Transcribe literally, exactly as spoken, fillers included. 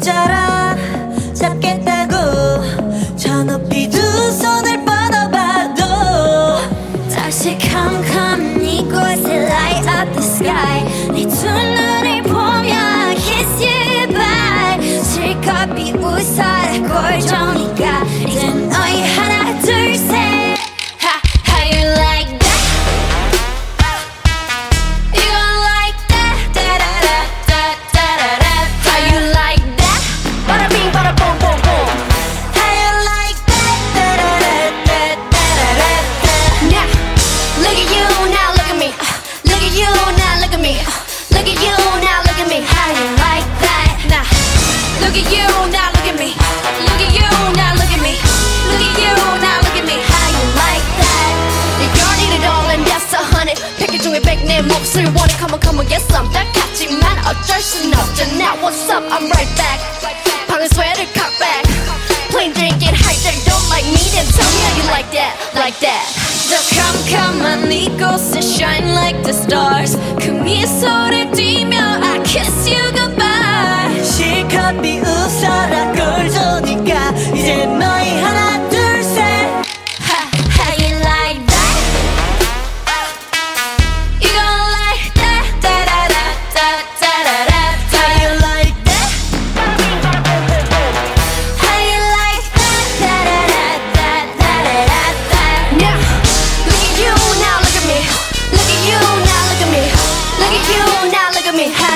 붙잡아 잡겠다고 저 높이 두 손을 뻗어봐도 다시 캄캄한 이곳에 light up the sky 네 두 눈을 보며 kiss you bye 실컷 비웃어라 꼴좋으니까 이젠 너희 하나 둘셋 내 몫을 원해 come on come on get some 딱하지만 어쩔 순 없잖아 what's up I'm right back 방은 sweater cock back plain drinking hijack don't like me then tell me how you like that like that 저 캄캄한 이곳에 shine like the stars 그 미소를 띠며 I kiss you goodbye 실컷 비웃어라 꼴좋으니까 이제 너희 하나 둘셋 How you like that? You gon' like that? Da da da da da da da. How you like that? How you like that? Da da da da da da da da. Yeah look at you now look at me look at you now look at me look at you now look at me